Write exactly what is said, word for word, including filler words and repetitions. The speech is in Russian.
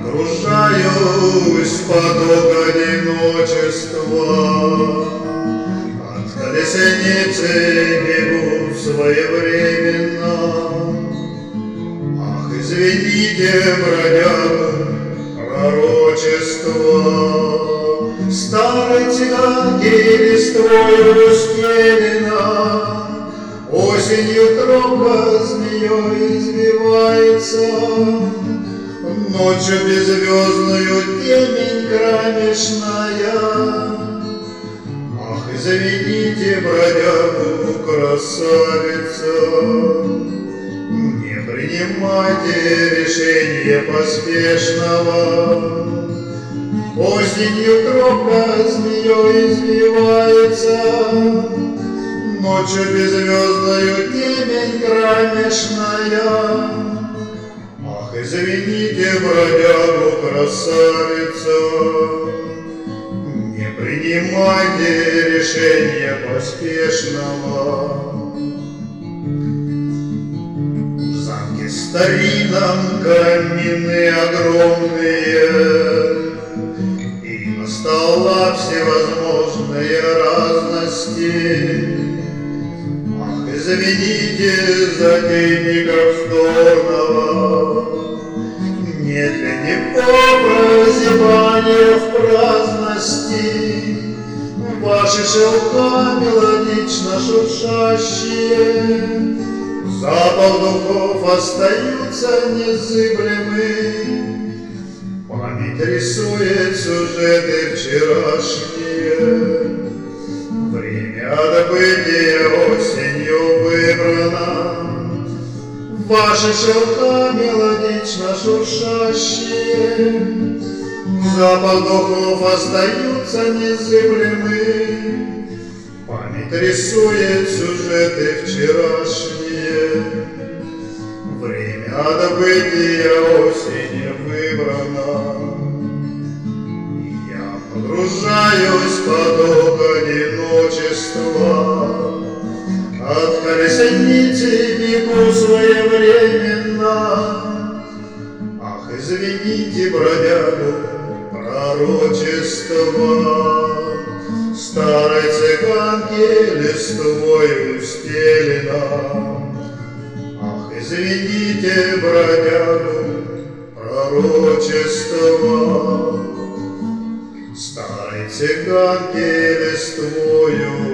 Погружаюсь в поток одиночества, от колесницы бегу своевременно. Ах, извините, бродягу, пророчество, старой тяги листвою устелена, осенью тропа змеей извивается. Ночью беззвездную темень кромешная. Ах, извините, бродягу, красавица, не принимайте решения поспешного. Осенью тропа змеей извивается, ночью беззвездную темень кромешная. Ах, извините, бродягу, красавица, не принимайте решения поспешного. В замке старинном камины огромные, и на столах всевозможные разности. Ах, извините, затейников вздорного, нет ли не прозябания в праздности. Ваши шелка мелодично шуршащие, запах духов остаются незыблемы. Память рисует сюжеты вчерашние, время отбытия осенью выбрано. Ваши шелка мелодично шуршащие, запах духов остаются незыблемы. Память рисует сюжеты вчерашние, время отбытия осени выбрано. Я погружаюсь в поток одиночества, от колесницы бегу своевременно. Ах, извините, бродягу, пророчество, старой цыганки листвой устелена. Ах, извините, бродягу, пророчество, старой цыганки листвою